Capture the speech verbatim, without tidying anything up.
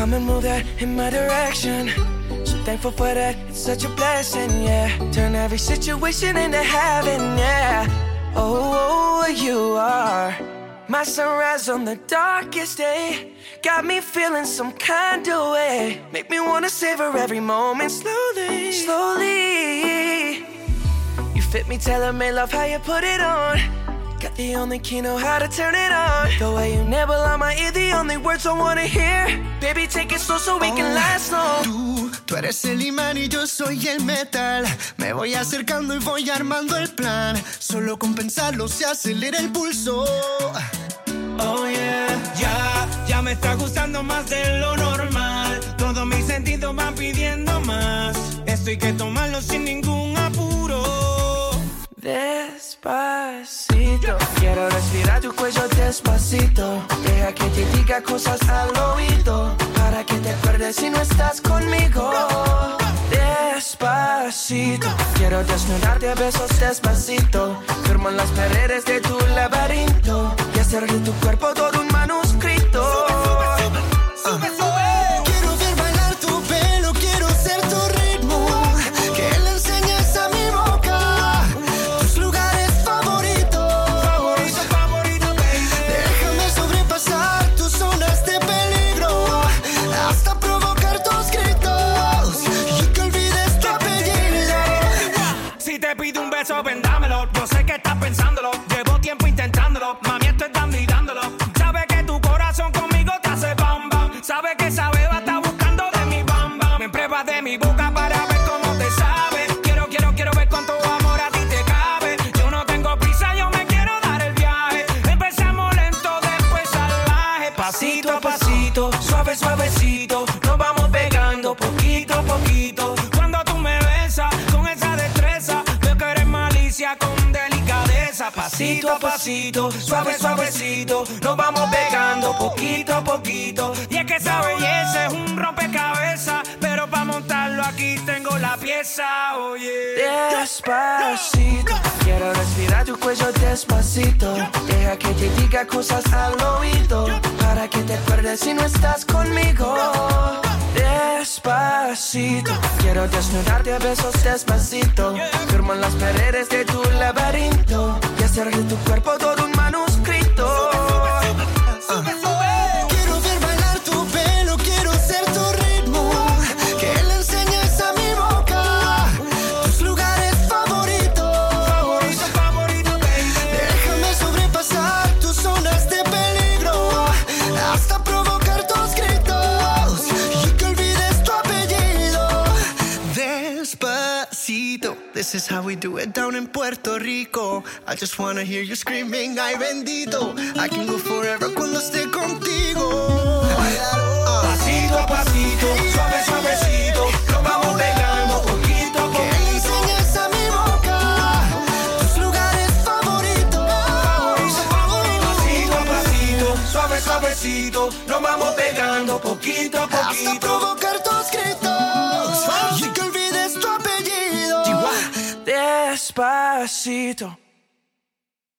come and move that in my direction. So thankful for that, it's such a blessing, yeah. Turn every situation into heaven, yeah. Oh, you are my sunrise on the darkest day. Got me feeling some kind of way. Make me wanna savor every moment slowly, slowly. You fit me, tailor-made, love how you put it on. Got the only key, know how to turn it on. The way you nibble on my ear, the only words I wanna hear. Baby, take it slow so we can last long. Tú, tú eres el imán y yo soy el metal. Me voy acercando y voy armando el plan. Solo con pensarlo se acelera el pulso. Oh yeah, ya, ya me está gustando más de lo normal. Todos mis sentidos van pidiendo más. Esto hay que tomarlo sin ningún apuro. Despacito, quiero respirar tu cuello despacito. Deja que te diga cosas al oído, para que te acuerdes si no estás conmigo. Despacito, quiero desnudarte a besos despacito. Firmo en las paredes de tu laberinto y hacer de tu cuerpo todo un manuscrito. Sube, sube, sube. Quiero ver bailar tu pelo, quiero ser tu ritmo. Que le enseñes a mi boca tus lugares favoritos. Favorito, favorito, baby. Déjame sobrepasar tus zonas de peligro hasta provocar tus gritos y que olvides tu apellido. Si te pido un beso, ven dámelo. Yo sé que estás pensándolo. Llevo tiempo intentándolo. Mami, esto es dando y dándolo. Sabes que tu corazón conmigo te hace bam bam. Sabes que esa beba está buscando de mi bam bam. Me pruebas de mi boca para ver cómo te sabe. Quiero, quiero, quiero ver cuánto amor a ti te cabe. Yo no tengo prisa, yo me quiero dar el viaje. Empezamos lento, después salvaje. Pasito a pasito, suave, suavecito. Nos vamos pegando poquito a poquito. Cuando tú me besas con esa destreza, veo que eres malicia con delicadeza. Pasito a pasito, suave, suavecito. Nos vamos pegando poquito a poquito. Y es que esa belleza es un rompecabezas, pero para montarlo aquí tengo la pieza, oye. Despacito, quiero respirar tu cuello despacito. Deja que te diga cosas al oído, para que te acuerdes si no estás conmigo. Despacito, quiero desnudarte a besos despacito. Firmo en las paredes de tu laberinto y hacer de tu cuerpo todo un manuscrito. Sube, sube. Quiero ver bailar tu pelo, quiero ser tu ritmo. Que le enseñes a mi boca tus lugares favoritos. Favorito, favorito, baby. Déjame sobrepasar tus zonas de peligro hasta provocar tus gritos y que olvides tu apellido. Despacito, this is how we do it down in Puerto Rico. I just wanna hear you screaming, ay bendito. I can go forever cuando esté contigo. Pasito a pasito, suave, suavecito. Nos vamos pegando poquito a Que le poquito. enseñes a mi boca tus lugares favoritos. Pasito a pasito, suave, suavecito. Nos vamos pegando poquito a Hasta poquito. provocar tus gritos y que olvides tu apellido. Despacito.